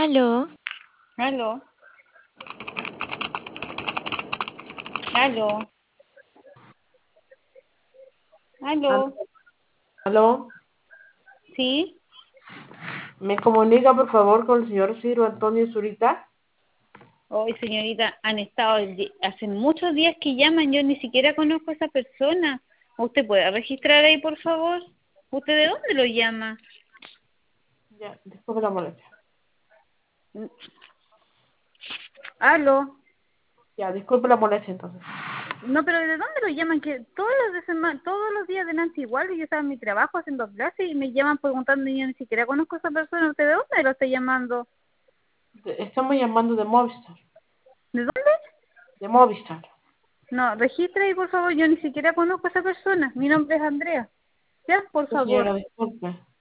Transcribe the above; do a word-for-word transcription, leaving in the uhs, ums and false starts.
Aló, Aló, aló, Al- aló, Aló, ¿sí? ¿me comunica por favor con el señor Ciro Antonio Zurita? Hoy, señorita, han estado, el di- hace muchos días que llaman, yo ni siquiera conozco a esa persona. ¿Usted puede registrar ahí, por favor? ¿Usted de dónde lo llama? Ya, disculpe la molestia. Mm, Aló, Ya, disculpe la molestia entonces. no, pero ¿de dónde lo llaman? Que todos los, de sema- todos los días de Nancy igual, y yo estaba en mi trabajo haciendo clases y me llaman preguntando y yo ni siquiera conozco a esa persona. ¿Usted de dónde lo está llamando? De- Estamos llamando de Movistar. ¿De dónde? De Movistar. No, registra ahí, por favor, yo ni siquiera conozco a esa persona. Mi nombre es Andrea. Ya, por Sí, favor. señora, disculpe.